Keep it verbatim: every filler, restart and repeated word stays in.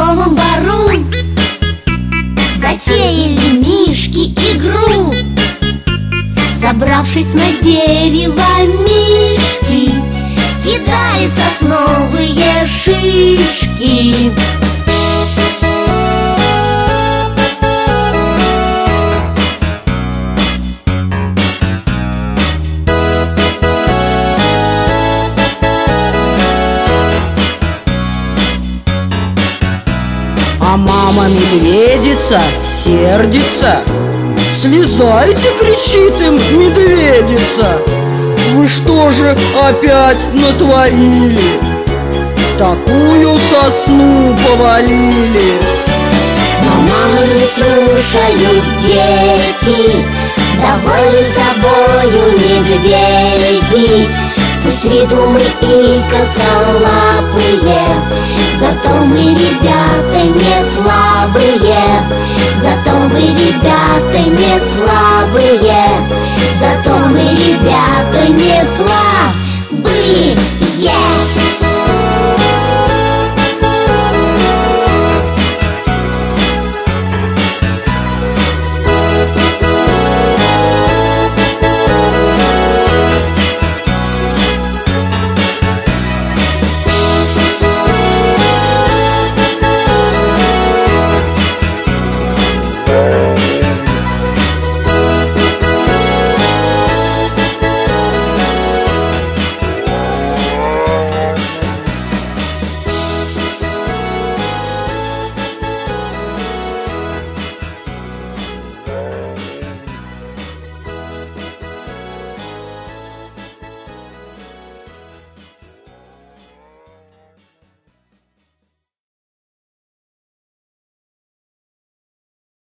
сосновом бору затеяли мишки игру. Забравшись на дерево, мишки кидали сосновые шишки. А мама медведица сердится. «Слезайте!» — кричит им медведица. «Вы что же опять натворили? Такую сосну повалили!» Но мамы не слушают дети, довольны собою медведи. Пусть виду мы и косолапые, зато мы, ребята, не слабые. Зато мы, ребята, не слабые. Зато мы, ребята, не слабые.